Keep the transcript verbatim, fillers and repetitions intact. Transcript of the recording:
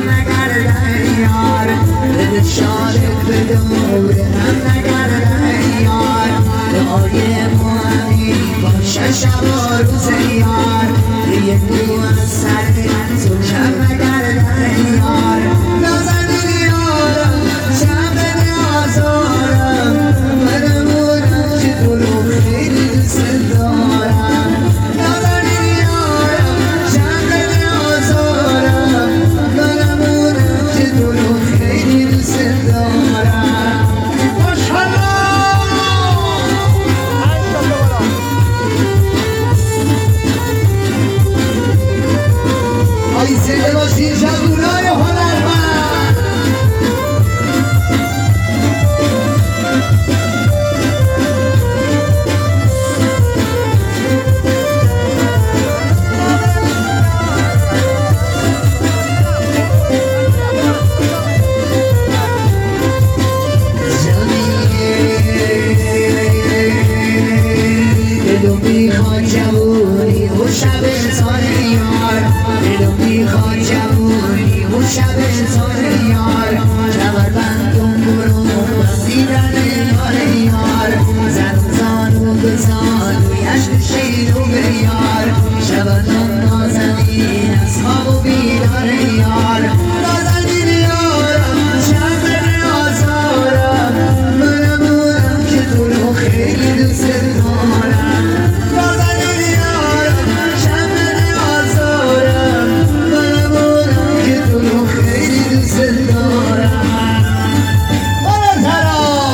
نگردن یار دل شارک به دورم نگردن یار دعای مانی باشه شب و روز یار یه دو از سر تو کم نگردن یار نازنین یارم شب نیازارم منمونم که تو رو خیلی دوست دارم نازنین یارم شب نیازارم منمونم که تو رو خیلی دوست دارم ایستاده باشین جوونای هنرمند دلو میخواد جوونی و شب تاره یار دلو میخواد جوونی و شب تاره یار